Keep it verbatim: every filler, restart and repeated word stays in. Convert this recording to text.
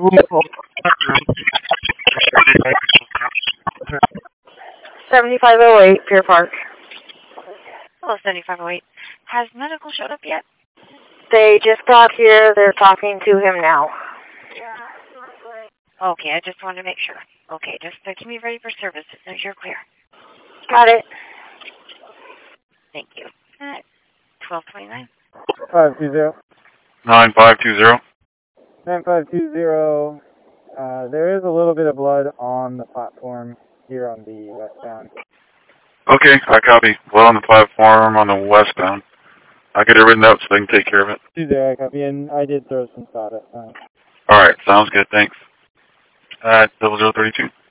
seventy-five oh eight, Pier Park. Hello, seventy-five oh eight. Has medical showed up yet? They just got here. They're talking to him now. Okay, I just wanted to make sure. Okay, just uh, keep me ready for service as soon as you're clear. Got it. Thank you. Uh, twelve twenty-nine. five two zero. nine five two zero. nine five two zero. Uh, there is a little bit of blood on the platform here on the westbound. Okay, I copy. Blood on the platform on the westbound. I'll get it written out so they can take care of it. two zero, I copy, and I did throw some sawdust on it. Alright, sounds good, thanks. Uh, double zero thirty-two.